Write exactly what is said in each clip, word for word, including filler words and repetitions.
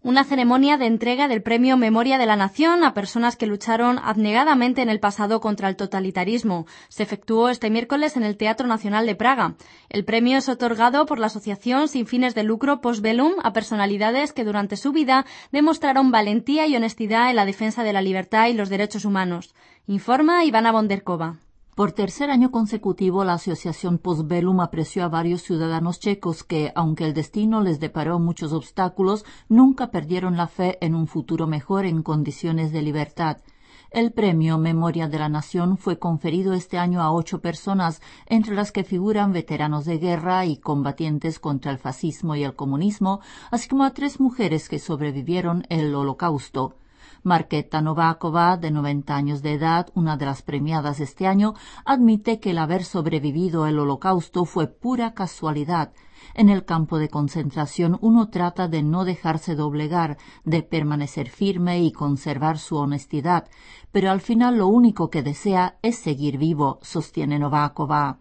Una ceremonia de entrega del Premio Memoria de la Nación a personas que lucharon abnegadamente en el pasado contra el totalitarismo. Se efectuó este miércoles en el Teatro Nacional de Praga. El premio es otorgado por la Asociación sin fines de lucro Postbellum a personalidades que durante su vida demostraron valentía y honestidad en la defensa de la libertad y los derechos humanos. Informa Ivana Bonderkova. Por tercer año consecutivo, la Asociación Postbellum apreció a varios ciudadanos checos que, aunque el destino les deparó muchos obstáculos, nunca perdieron la fe en un futuro mejor en condiciones de libertad. El premio Memoria de la Nación fue conferido este año a ocho personas, entre las que figuran veteranos de guerra y combatientes contra el fascismo y el comunismo, así como a tres mujeres que sobrevivieron el Holocausto. Markéta Nováková, de noventa años de edad, una de las premiadas este año, admite que el haber sobrevivido al Holocausto fue pura casualidad. En el campo de concentración uno trata de no dejarse doblegar, de permanecer firme y conservar su honestidad, pero al final lo único que desea es seguir vivo, sostiene Nováková.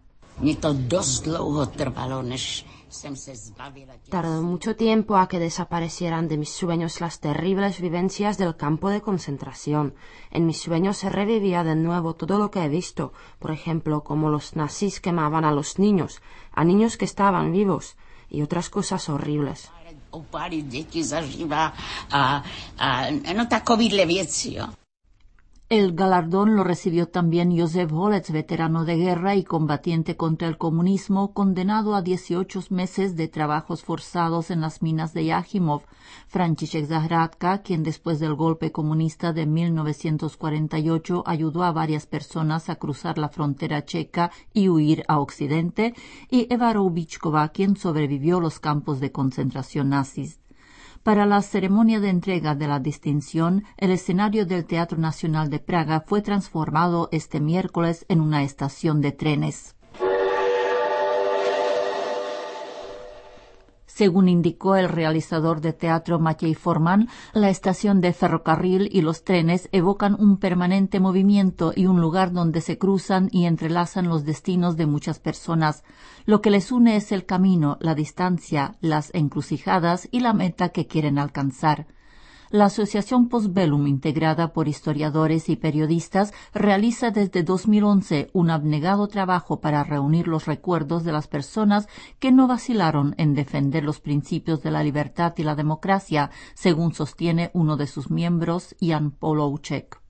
Tardó mucho tiempo a que desaparecieran de mis sueños las terribles vivencias del campo de concentración. En mis sueños se revivía de nuevo todo lo que he visto, por ejemplo, como los nazis quemaban a los niños, a niños que estaban vivos, y otras cosas horribles. El galardón lo recibió también Josef Holec, veterano de guerra y combatiente contra el comunismo, condenado a dieciocho meses de trabajos forzados en las minas de Jachimov. František Zahradka, quien después del golpe comunista de mil novecientos cuarenta y ocho ayudó a varias personas a cruzar la frontera checa y huir a Occidente, y Eva Roubičková, quien sobrevivió los campos de concentración nazis. Para la ceremonia de entrega de la distinción, el escenario del Teatro Nacional de Praga fue transformado este miércoles en una estación de trenes. Según indicó el realizador de teatro Matěj Forman, la estación de ferrocarril y los trenes evocan un permanente movimiento y un lugar donde se cruzan y entrelazan los destinos de muchas personas. Lo que les une es el camino, la distancia, las encrucijadas y la meta que quieren alcanzar. La Asociación Postbellum, integrada por historiadores y periodistas, realiza desde dos mil once un abnegado trabajo para reunir los recuerdos de las personas que no vacilaron en defender los principios de la libertad y la democracia, según sostiene uno de sus miembros, Jan Polouček.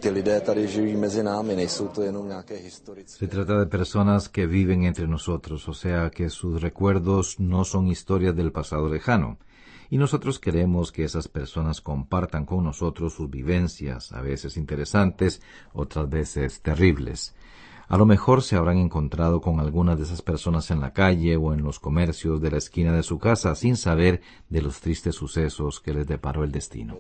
Se trata de personas que viven entre nosotros, o sea que sus recuerdos no son historias del pasado lejano. Y nosotros queremos que esas personas compartan con nosotros sus vivencias, a veces interesantes, otras veces terribles. A lo mejor se habrán encontrado con algunas de esas personas en la calle o en los comercios de la esquina de su casa sin saber de los tristes sucesos que les deparó el destino.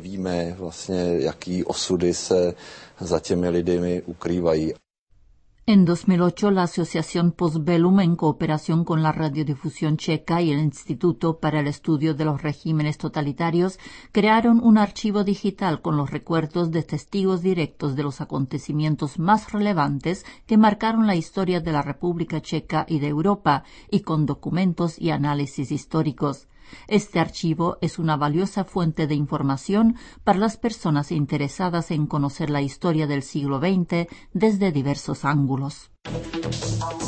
En dos mil ocho, la Asociación Postbellum, en cooperación con la Radiodifusión Checa y el Instituto para el Estudio de los Regímenes Totalitarios, crearon un archivo digital con los recuerdos de testigos directos de los acontecimientos más relevantes que marcaron la historia de la República Checa y de Europa, y con documentos y análisis históricos. Este archivo es una valiosa fuente de información para las personas interesadas en conocer la historia del siglo veinte desde diversos ángulos.